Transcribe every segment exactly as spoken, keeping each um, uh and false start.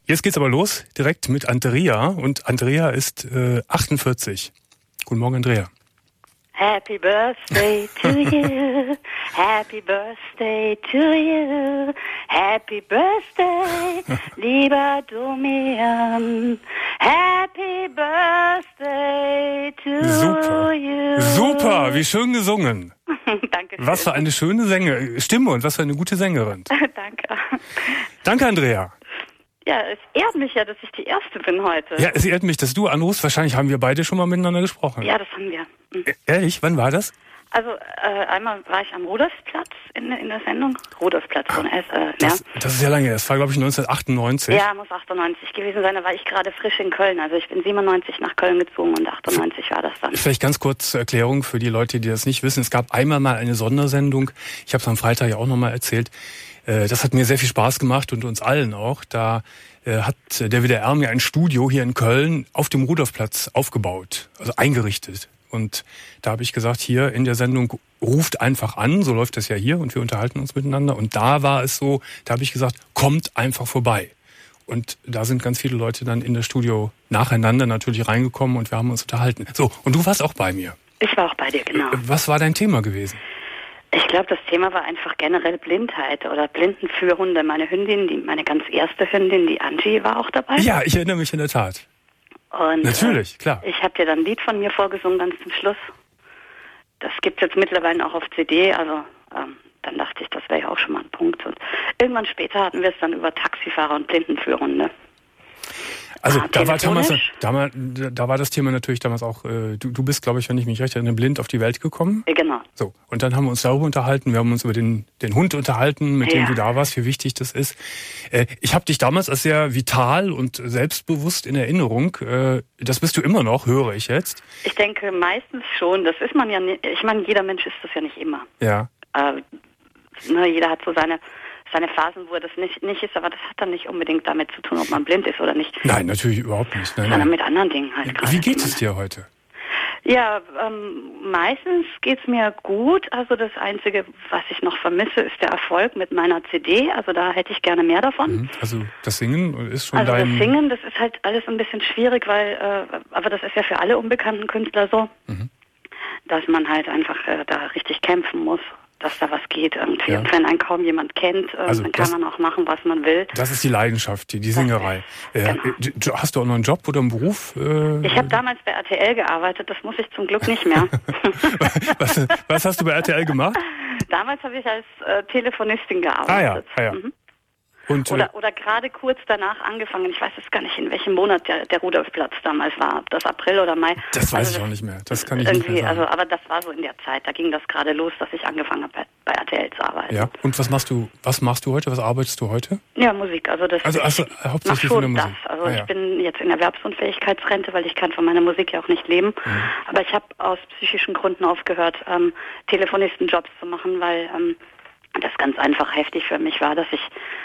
Jetzt geht's aber los, direkt mit Andrea. Und Andrea ist äh, achtundvierzig. Guten Morgen, Andrea. Happy Birthday to you, Happy Birthday to you, Happy Birthday, lieber Domian, Happy Birthday to Super. you. Super, wie schön gesungen. Danke. Was für eine schöne Sänger- Stimme und was für eine gute Sängerin. Danke. Danke, Andrea. Ja, es ehrt mich ja, dass ich die Erste bin heute. Ja, es ehrt mich, dass du anrufst. Wahrscheinlich haben wir beide schon mal miteinander gesprochen. Ja, das haben wir. Mhm. E- Ehrlich? Wann war das? Also äh, einmal war ich am Rudolfsplatz in, in der Sendung. Rudolfsplatz, so ein S, äh, Das, ja. das ist ja lange her. Das war, glaube ich, neunzehnhundertachtundneunzig. Ja, muss achtundneunzig gewesen sein. Da war ich gerade frisch in Köln. Also ich bin siebenundneunzig nach Köln gezogen und achtundneunzig war das dann. Vielleicht ganz kurz zur Erklärung für die Leute, die das nicht wissen. Es gab einmal mal eine Sondersendung. Ich habe es am Freitag ja auch nochmal erzählt. Äh, Das hat mir sehr viel Spaß gemacht und uns allen auch. Da äh, hat der W D R mir ein Studio hier in Köln auf dem Rudolfplatz aufgebaut, also eingerichtet. Und da habe ich gesagt, hier in der Sendung ruft einfach an, so läuft das ja hier und wir unterhalten uns miteinander. Und da war es so, da habe ich gesagt, kommt einfach vorbei. Und da sind ganz viele Leute dann in das Studio nacheinander natürlich reingekommen und wir haben uns unterhalten. So, und du warst auch bei mir. Ich war auch bei dir, genau. Was war dein Thema gewesen? Ich glaube, das Thema war einfach generell Blindheit oder Blindenführhunde. Meine Hündin, die meine ganz erste Hündin, die Angie, war auch dabei. Ja, ich erinnere mich in der Tat. Und, Natürlich, äh, klar. Ich habe dir dann ein Lied von mir vorgesungen, ganz zum Schluss. Das gibt's jetzt mittlerweile auch auf C D, also ähm, dann dachte ich, das wäre ja auch schon mal ein Punkt. Und irgendwann später hatten wir es dann über Taxifahrer und Blindenführhunde. Also ah, da war damals, telefonisch? damals, da war das Thema natürlich damals auch, äh, du, du bist, glaube ich, wenn ich mich recht erinnere, blind auf die Welt gekommen. Ja, genau. So, und dann haben wir uns darüber unterhalten, wir haben uns über den, den Hund unterhalten, mit Ja. dem du da warst, wie wichtig das ist. Äh, ich habe dich damals als sehr vital und selbstbewusst in Erinnerung. Äh, das bist du immer noch, höre ich jetzt. Ich denke meistens schon. Das ist man ja nicht. Ich meine, jeder Mensch ist das ja nicht immer. Ja. Äh, ne, jeder hat so seine seine Phasen, wo er das nicht, nicht ist, aber das hat dann nicht unbedingt damit zu tun, ob man blind ist oder nicht. Nein, natürlich überhaupt nicht. Nein, Sondern nein. mit anderen Dingen halt gerade. Wie geht es dir heute? Ja, ähm, meistens geht's mir gut. Also das Einzige, was ich noch vermisse, ist der Erfolg mit meiner C D. Also da hätte ich gerne mehr davon. Mhm. Also das Singen ist schon Also dein... das Singen, das ist halt alles ein bisschen schwierig, weil, äh, aber das ist ja für alle unbekannten Künstler so, Mhm. dass man halt einfach äh, da richtig kämpfen muss, dass da was geht irgendwie. Ja. Und wenn einen kaum jemand kennt, äh, Also dann kann das- man auch machen, was man will. Das ist die Leidenschaft, die, die Singerei. Äh, genau. äh, Hast du auch noch einen Job oder einen Beruf? Äh, Ich habe damals bei R T L gearbeitet, das muss ich zum Glück nicht mehr. was, was hast du bei R T L gemacht? Damals habe ich als äh, Telefonistin gearbeitet. Ah ja, ah ja. Mhm. Und, äh, Oder, oder gerade kurz danach angefangen. Ich weiß jetzt gar nicht, in welchem Monat der, der Rudolfplatz damals war. Ob das April oder Mai. das weiß also ich auch nicht mehr. Das kann ich nicht irgendwie, mehr sagen. also, aber das war so in der Zeit. Da ging das gerade los, dass ich angefangen habe, bei, bei R T L zu arbeiten. Ja. Und was machst du? Was machst du heute? Was arbeitest du heute? Ja, Musik. Also das. Also, also ich mach hauptsächlich von der schon Musik. das. Also Ah, ich ja. bin jetzt in Erwerbsunfähigkeitsrente, weil ich kann von meiner Musik ja auch nicht leben. Mhm. Aber ich habe aus psychischen Gründen aufgehört, ähm, Telefonistenjobs zu machen, weil ähm, das ganz einfach heftig für mich war, dass ich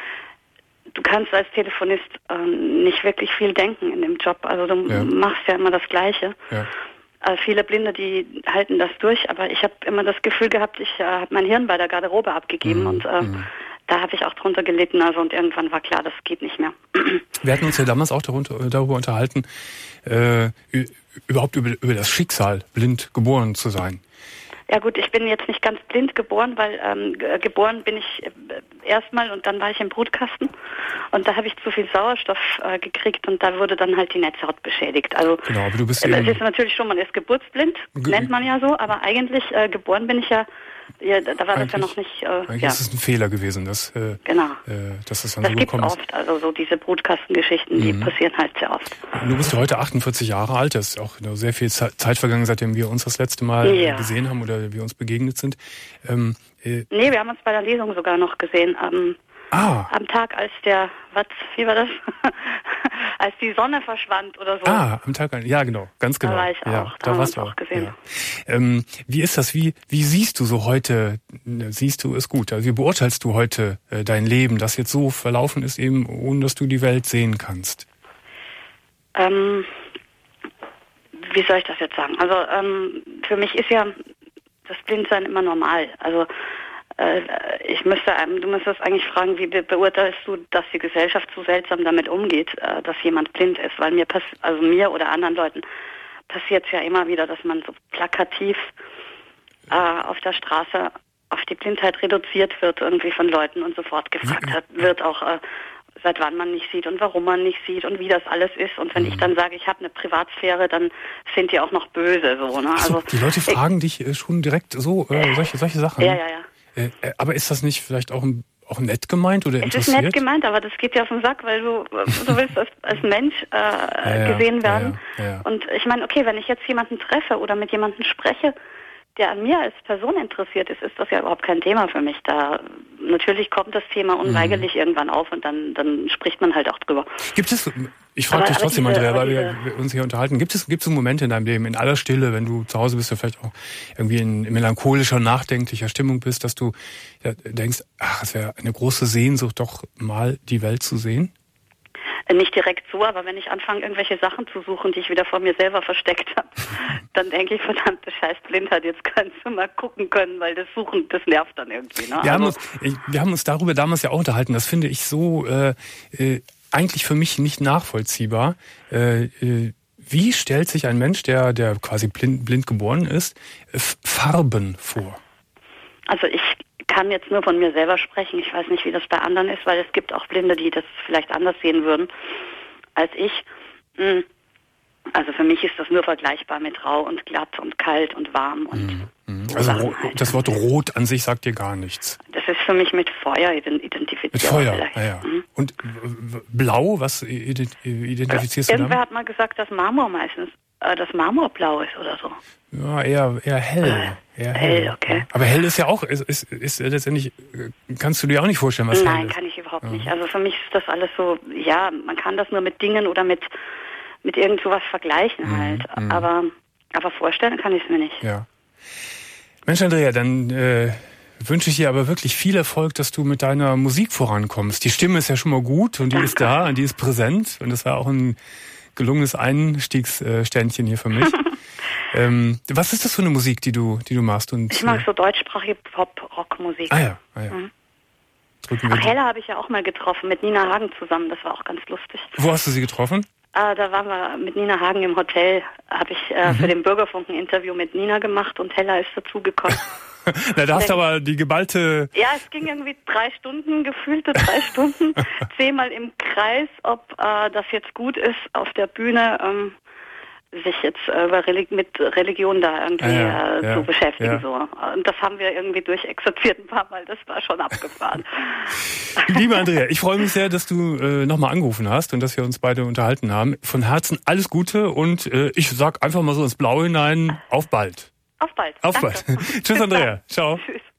Du kannst als Telefonist ähm, nicht wirklich viel denken in dem Job. Also du Ja. machst ja immer das Gleiche. Ja. Äh, viele Blinde, die halten das durch, aber ich habe immer das Gefühl gehabt, ich äh, habe mein Hirn bei der Garderobe abgegeben Mhm. und äh, Mhm. da habe ich auch drunter gelitten. Also und irgendwann war klar, das geht nicht mehr. Wir hatten uns ja damals auch darunter, darüber unterhalten, äh, ü- überhaupt über, über das Schicksal, blind geboren zu sein. Ja gut, ich bin jetzt nicht ganz blind geboren, weil ähm, ge- geboren bin ich äh, erstmal und dann war ich im Brutkasten und da habe ich zu viel Sauerstoff äh, gekriegt und da wurde dann halt die Netzhaut beschädigt. Also Genau, aber du bist äh, eben- es ist natürlich schon, man ist geburtsblind, Ge- nennt man ja so, aber eigentlich äh, geboren bin ich ja, ja da da war das ja Eigentlich- noch nicht, äh, Eigentlich ja, ist es ein Fehler gewesen, dass, äh, genau. äh, dass das dann Das so gibt's gekommen ist. oft, also so diese Brutkastengeschichten, die Mhm. passieren halt sehr oft. Du bist ja heute achtundvierzig Jahre alt, das ist auch noch sehr viel Ze- Zeit vergangen, seitdem wir uns das letzte Mal äh, Ja. gesehen haben oder wir uns begegnet sind. Ähm, äh, Nee, wir haben uns bei der Lesung sogar noch gesehen, am, ah, am Tag, als der, was, wie war das? Als die Sonne verschwand oder so. ah, am Tag, an- ja genau, ganz Da genau. war ich auch, ja, da da haben warst wir du uns auch. auch gesehen. Ja. Ähm, wie ist das, wie, wie siehst du so heute, äh, siehst du es gut, also wie beurteilst du heute äh, dein Leben, das jetzt so verlaufen ist eben, ohne dass du die Welt sehen kannst? Ähm, wie soll ich das jetzt sagen? Also ähm, für mich ist ja das Blindsein immer normal. Also äh, ich müsste einem, du müsstest eigentlich fragen, wie be- beurteilst du, dass die Gesellschaft so seltsam damit umgeht, äh, dass jemand blind ist? Weil mir pass- also mir oder anderen Leuten passiert es ja immer wieder, dass man so plakativ äh, auf der Straße auf die Blindheit reduziert wird irgendwie von Leuten und sofort gefragt hat, wird auch äh, seit wann man nicht sieht und warum man nicht sieht und wie das alles ist. Und wenn mhm. ich dann sage, ich habe eine Privatsphäre, dann sind die auch noch böse. So, ne? Also, also die Leute fragen ich, dich schon direkt so äh, solche, solche Sachen. Ja, ja, ja. Äh, äh, aber ist das nicht vielleicht auch, auch nett gemeint oder interessiert? Es ist nett gemeint, aber das geht dir auf den Sack, weil du, du willst als, als Mensch äh, ja, gesehen werden. Ja, ja, ja. Und ich meine, okay, wenn ich jetzt jemanden treffe oder mit jemandem spreche, der an mir als Person interessiert ist, ist das ja überhaupt kein Thema für mich. Da natürlich kommt das Thema unweigerlich mhm. irgendwann auf und dann, dann spricht man halt auch drüber. Gibt es, ich frage dich trotzdem, diese, Andrea, weil wir, wir uns hier unterhalten, gibt es, gibt es so Momente in deinem Leben, in aller Stille, wenn du zu Hause bist, du vielleicht auch irgendwie in, in melancholischer, nachdenklicher Stimmung bist, dass du ja, denkst, ach, es wäre eine große Sehnsucht, doch mal die Welt zu sehen? Nicht direkt so, aber wenn ich anfange, irgendwelche Sachen zu suchen, die ich wieder vor mir selber versteckt habe, dann denke ich, verdammte Scheiß Blindheit, jetzt kannst du mal gucken können, weil das Suchen, das nervt dann irgendwie. Ne? Wir, also, haben uns, wir haben uns darüber damals ja auch unterhalten, das finde ich so äh, äh, eigentlich für mich nicht nachvollziehbar. Äh, äh, wie stellt sich ein Mensch, der, der quasi blind, blind geboren ist, äh, Farben vor? Also ich kann jetzt nur von mir selber sprechen. Ich weiß nicht, wie das bei anderen ist, weil es gibt auch Blinde, die das vielleicht anders sehen würden als ich. Also für mich ist das nur vergleichbar mit rau und glatt und kalt und warm. Und mhm. Also ro- halt. Das Wort rot an sich sagt dir gar nichts. Das ist für mich mit Feuer identifiziert. Mit Feuer, ah, ja. Mhm. Und blau, was identifizierst ja, du damit? Irgendwer hat mal gesagt, dass Marmor meistens, äh, dass Marmor blau ist oder so. Ja, eher, eher hell. Eher hell. hell, okay. Aber hell ist ja auch, ist, ist, ist letztendlich, kannst du dir auch nicht vorstellen, was Nein, hell ist. kann ich überhaupt ja. nicht. Also für mich ist das alles so, ja, man kann das nur mit Dingen oder mit, mit irgend sowas vergleichen mhm, halt. Mhm. Aber, aber vorstellen kann ich es mir nicht. Ja. Mensch, Andrea, dann äh, wünsche ich dir aber wirklich viel Erfolg, dass du mit deiner Musik vorankommst. Die Stimme ist ja schon mal gut und die Danke. Ist da und die ist präsent. Und das war auch ein gelungenes Einstiegssternchen hier für mich. ähm, was ist das für eine Musik, die du, die du machst? Und, ich mag so deutschsprachige Pop-Rock-Musik. Ah ja, ah ja. Mhm. Ach, Hella habe ich ja auch mal getroffen, mit Nina Hagen zusammen. Das war auch ganz lustig. Wo hast du sie getroffen? Äh, da waren wir mit Nina Hagen im Hotel. Habe ich äh, mhm. für den Bürgerfunk ein Interview mit Nina gemacht und Hella ist dazugekommen. Na, da hast du aber die geballte... Ja, es ging irgendwie drei Stunden, gefühlte drei Stunden, zehnmal im Kreis, ob äh, das jetzt gut ist, auf der Bühne ähm, sich jetzt äh, Relig- mit Religion da irgendwie ah, ja, äh, ja, zu beschäftigen. Ja. So. Und das haben wir irgendwie durchexerziert ein paar Mal, das war schon abgefahren. Liebe Andrea, ich freue mich sehr, dass du äh, nochmal angerufen hast und dass wir uns beide unterhalten haben. Von Herzen alles Gute und äh, ich sag einfach mal so ins Blaue hinein, auf bald. Auf bald. Auf Danke. bald. Tschüss, Andrea. Ciao. Tschüss.